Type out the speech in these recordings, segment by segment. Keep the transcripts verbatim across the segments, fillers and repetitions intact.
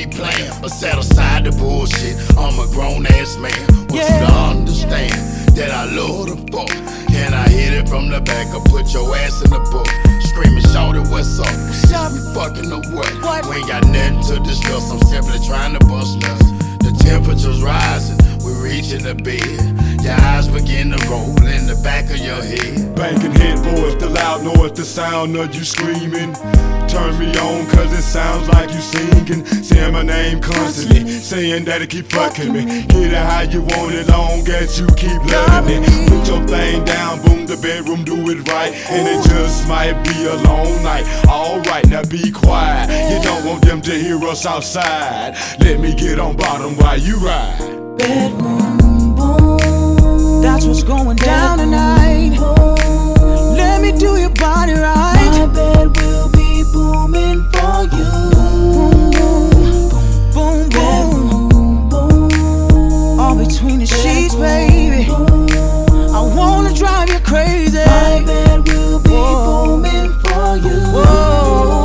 be playing, but set aside the bullshit. I'm a grown ass man. Want Yeah. you to understand that I love the fuck. Can I hit it from the back or put your ass in the book? Screaming, shout it, what's up? What's up? We fucking or what? What? We ain't got nothing to discuss. I'm simply trying to bust nuts. The temperature's rising, we're reaching the bed. Your eyes begin to roll in the back of your head. Banking head voice, the loud noise, the sound of you screaming. Turn me on cause it sounds like you singing. Saying my name constantly, saying that it keep fucking me. Get it how you want it, long as you keep loving it. Put your thing down, boom, the bedroom, do it right. And it just might be a long night. Alright, now be quiet. You don't want them to hear us outside. Let me get on bottom while you ride. Bedroom, boom. That's what's going down tonight. Let me do your body right. My bed will be booming for you. Boom, boom, boom, boom. All between the sheets, baby. I wanna drive you crazy. My bed will be booming for you. Whoa.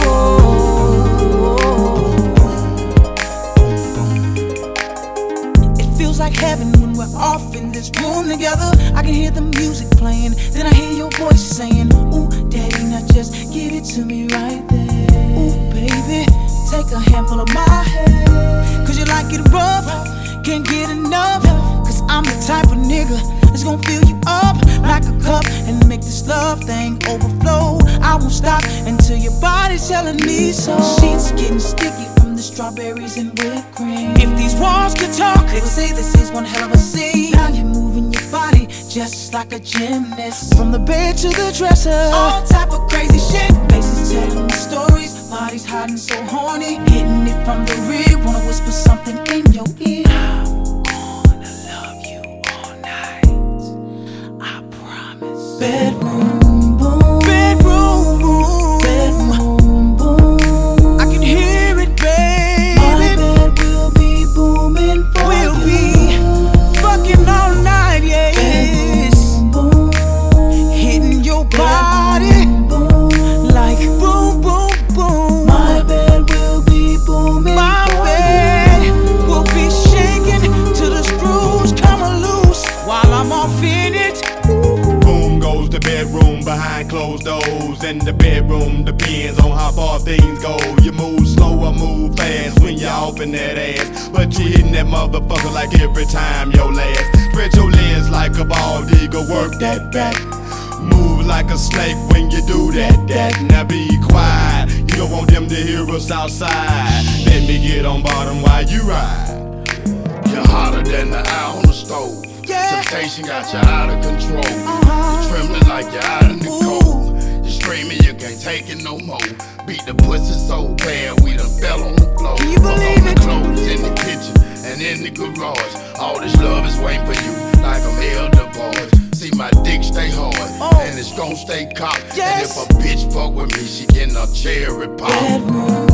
It feels like heaven when we're off in this room together. I can hear the music playing, then I hear your voice saying, ooh, daddy, now just give it to me right there. Ooh, baby, take a handful of my hair. Cause you like it rough, can't get enough. Cause I'm the type of nigga that's gonna fill you up like a cup and make this love thing overflow. I won't stop until your body's telling me so. Sheets getting sticky from the strawberries and whipped cream. If these walls could talk, they would say this is one hell of a scene. Now you're moving your body just like a gymnast. From the bed to the dresser, all type of crazy shit. Faces telling me stories, bodies hiding so horny. Hitting it from the rear, wanna whisper something in your ear. Bedroom, boom. Bedroom, boom. Bedroom, boom. I can hear it, baby. My bed will be booming for we'll you. We'll be fucking all night, yeah. Bedroom, boom. Hitting your body boom, like boom, boom, boom. My bed will be booming My for bed you. Will be shaking till the screws come loose while I'm off in it. The bedroom behind closed doors. In the bedroom depends on how far things go. You move slow or move fast when you're off in that ass. But you hitting that motherfucker like every time your last. Stretch your legs like a ball digger, work that back. Move like a snake when you do that, that. Now be quiet, you don't want them to hear us outside. Let me get on bottom while you ride. You're hotter than the eye on the stove. Yeah. Temptation got you out of control. Uh-huh. You're trembling like you're out in the cold. You're screaming you can't take it no more. Beat the pussy so bad we done fell on the floor. Can you believe the it? clothes in the kitchen and in the garage. All this love is waiting for you like I'm elder boys. See my dick stay hard Oh. and it's gon' stay cocked. Yes. And if a bitch fuck with me, she getting a cherry pop. Bedroom.